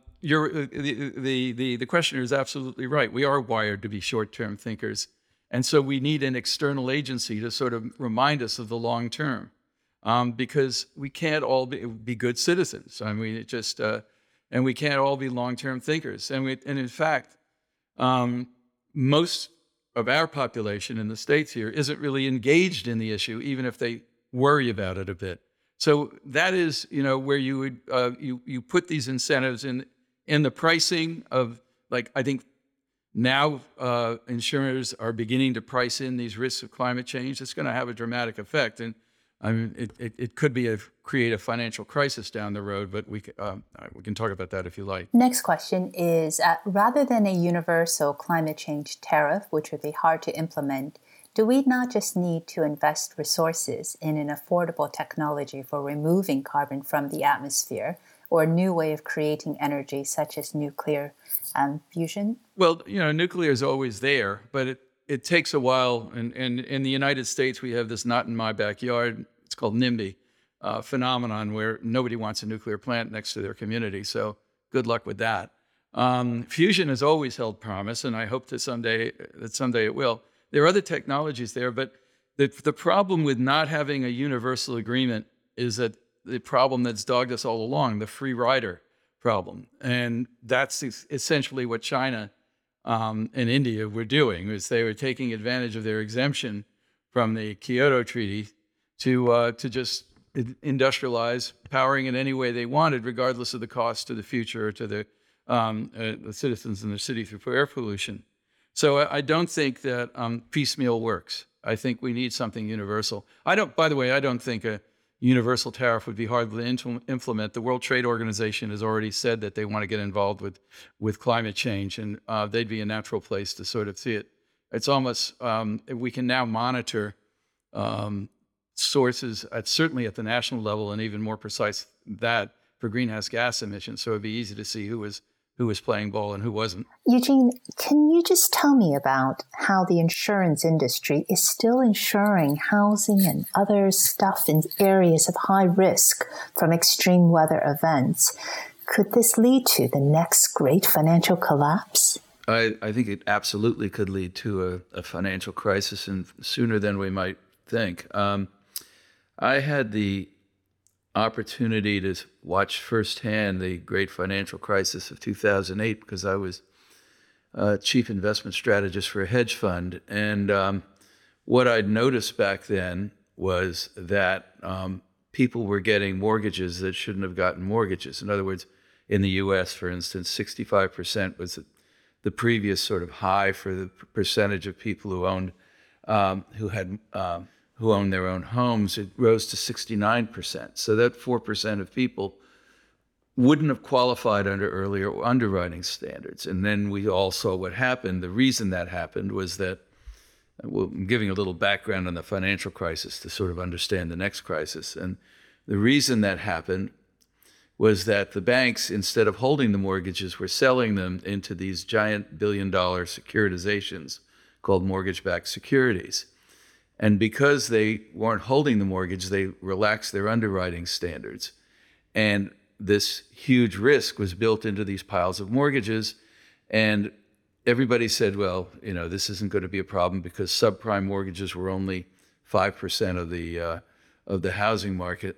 the questioner is absolutely right. We are wired to be short-term thinkers. And so we need an external agency to sort of remind us of the long term, because we can't all be good citizens. I mean, it just, and we can't all be long-term thinkers. And in fact, most of our population in the States here isn't really engaged in the issue, even if they worry about it a bit. So that is, you know, where you would you put these incentives in the pricing of, like, I think. Now, insurers are beginning to price in these risks of climate change. It's going to have a dramatic effect, and I mean, it could create a financial crisis down the road. But we can talk about that if you like. Next question is: rather than a universal climate change tariff, which would be hard to implement, do we not just need to invest resources in an affordable technology for removing carbon from the atmosphere, or a new way of creating energy, such as nuclear fusion? Well, you know, nuclear is always there, but it takes a while. And in the United States, we have this not in my backyard, it's called NIMBY phenomenon, where nobody wants a nuclear plant next to their community. So good luck with that. Fusion has always held promise, and I hope that someday it will. There are other technologies there, but the problem with not having a universal agreement is that the problem that's dogged us all along, the free rider problem. And that's essentially what China and India were doing, was they were taking advantage of their exemption from the Kyoto Treaty to just industrialize, powering in any way they wanted, regardless of the cost to the future or to the citizens in the city through air pollution. So I don't think that piecemeal works. I think we need something universal. By the way, I don't think a universal tariff would be hard to implement. The World Trade Organization has already said that they want to get involved with climate change, and they'd be a natural place to sort of see it. It's almost, we can now monitor sources, certainly at the national level, and even more precise that for greenhouse gas emissions. So it'd be easy to see who was playing ball and who wasn't. Eugene, can you just tell me about how the insurance industry is still insuring housing and other stuff in areas of high risk from extreme weather events? Could this lead to the next great financial collapse? I think it absolutely could lead to a financial crisis, and sooner than we might think. I had the opportunity to watch firsthand the great financial crisis of 2008 because I was chief investment strategist for a hedge fund. And what I'd noticed back then was that people were getting mortgages that shouldn't have gotten mortgages. In other words, in the U.S., for instance, 65% was the previous sort of high for the percentage of people who owned who owned their own homes. It rose to 69%. So that 4% of people wouldn't have qualified under earlier underwriting standards. And then we all saw what happened. The reason that happened was that, well, I'm giving a little background on the financial crisis to sort of understand the next crisis. And the reason that happened was that the banks, instead of holding the mortgages, were selling them into these giant billion-dollar securitizations called mortgage-backed securities. And because they weren't holding the mortgage, they relaxed their underwriting standards. And this huge risk was built into these piles of mortgages. And everybody said, well, this isn't going to be a problem because subprime mortgages were only 5% of the housing market.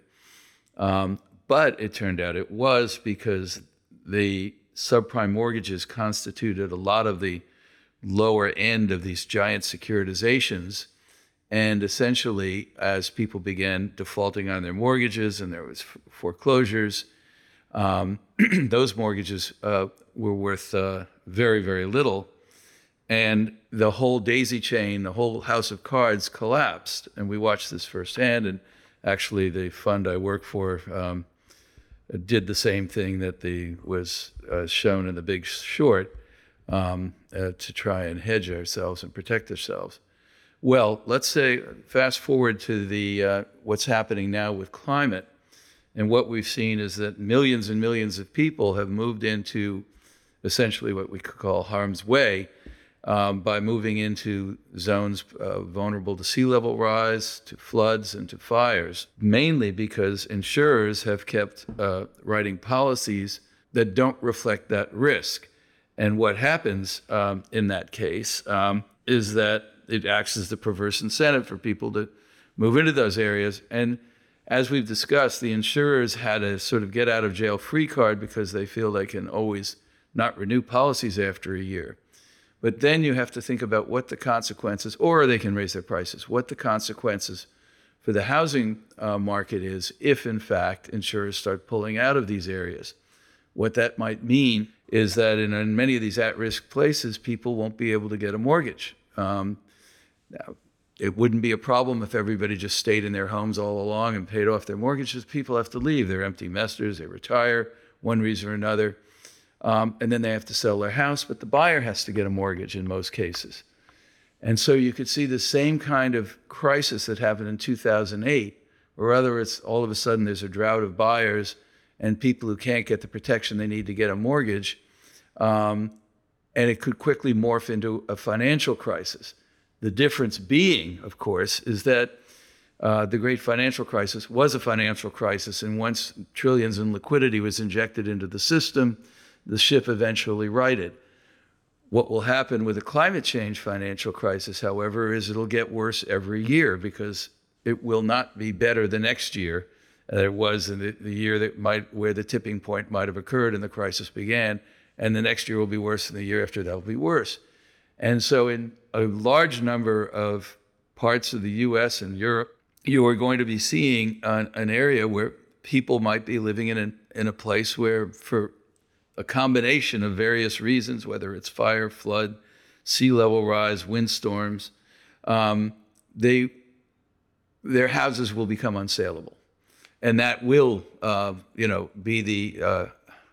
But it turned out it was, because the subprime mortgages constituted a lot of the lower end of these giant securitizations. And essentially, as people began defaulting on their mortgages and there was foreclosures, those mortgages were worth very, very little. And the whole daisy chain, the whole house of cards collapsed. And we watched this firsthand. And actually, the fund I work for did the same thing that was shown in The Big Short, to try and hedge ourselves and protect ourselves. Well, let's say, fast forward to the what's happening now with climate. And what we've seen is that millions and millions of people have moved into essentially what we could call harm's way by moving into zones vulnerable to sea level rise, to floods, and to fires, mainly because insurers have kept writing policies that don't reflect that risk. And what happens in that case is that it acts as the perverse incentive for people to move into those areas. And as we've discussed, the insurers had a sort of get out of jail free card because they feel they can always not renew policies after a year. But then you have to think about what the consequences, or they can raise their prices, what the consequences for the housing market is if, in fact, insurers start pulling out of these areas. What that might mean is that in many of these at-risk places, people won't be able to get a mortgage. Now, it wouldn't be a problem if everybody just stayed in their homes all along and paid off their mortgages. People have to leave. They're empty nesters. They retire, one reason or another. And then they have to sell their house, but the buyer has to get a mortgage in most cases. And so you could see the same kind of crisis that happened in 2008, or whether it's all of a sudden there's a drought of buyers and people who can't get the protection they need to get a mortgage, and it could quickly morph into a financial crisis. The difference being, of course, is that the great financial crisis was a financial crisis, and once trillions in liquidity was injected into the system, the ship eventually righted. What will happen with a climate change financial crisis, however, is it'll get worse every year because it will not be better the next year than it was in the year where the tipping point might have occurred and the crisis began, and the next year will be worse than the year after that will be worse. And so in a large number of parts of the US and Europe, you are going to be seeing an area where people might be living in a place where, for a combination of various reasons, whether it's fire, flood, sea level rise, windstorms, their houses will become unsaleable, and that will, be the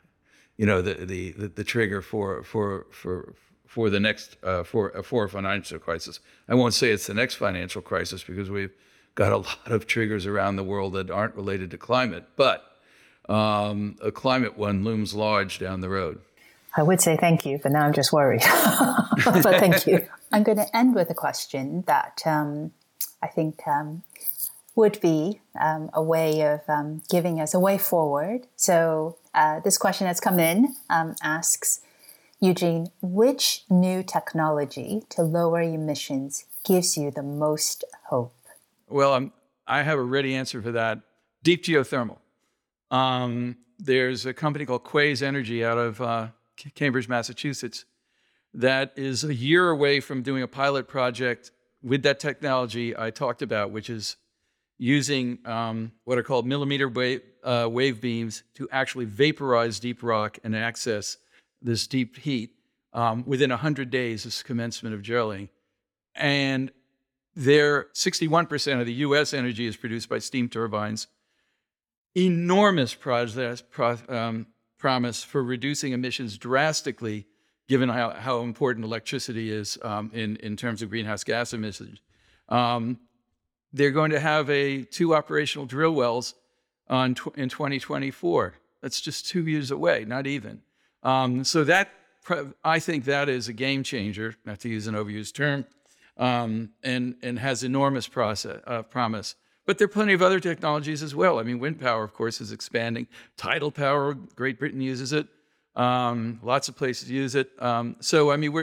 trigger for the next for a financial crisis. I won't say it's the next financial crisis because we've got a lot of triggers around the world that aren't related to climate, but a climate one looms large down the road. I would say thank you, but now I'm just worried. But thank you. I'm going to end with a question that I think would be a way of giving us a way forward. So this question has come in, asks, Eugene, which new technology to lower emissions gives you the most hope? Well, I have a ready answer for that. Deep geothermal. There's a company called Quaise Energy out of Cambridge, Massachusetts, that is a year away from doing a pilot project with that technology I talked about, which is using what are called millimeter wave beams to actually vaporize deep rock and access this deep heat within 100 days of commencement of drilling. And 61% of the U.S. energy is produced by steam turbines. Enormous promise for reducing emissions drastically, given how important electricity is in terms of greenhouse gas emissions. They're going to have 2 operational drill wells in 2024. That's just 2 years away, not even. So I think that is a game changer, not to use an overused term, and has enormous promise. But there are plenty of other technologies as well. I mean, wind power, of course, is expanding. Tidal power, Great Britain uses it. Lots of places use it. So, I mean,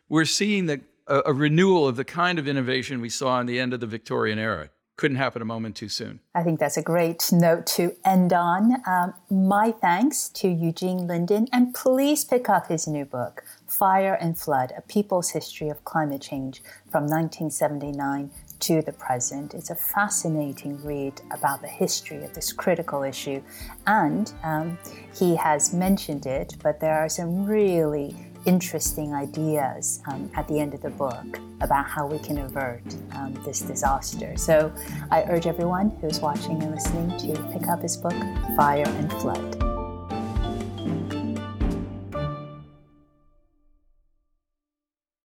we're seeing a renewal of the kind of innovation we saw in the end of the Victorian era. Couldn't happen a moment too soon. I think that's a great note to end on. My thanks to Eugene Linden, and please pick up his new book, Fire and Flood, A People's History of Climate Change from 1979 to the present. It's a fascinating read about the history of this critical issue. And he has mentioned it, but there are some really interesting ideas at the end of the book about how we can avert this disaster. So I urge everyone who's watching and listening to pick up his book, Fire and Flood.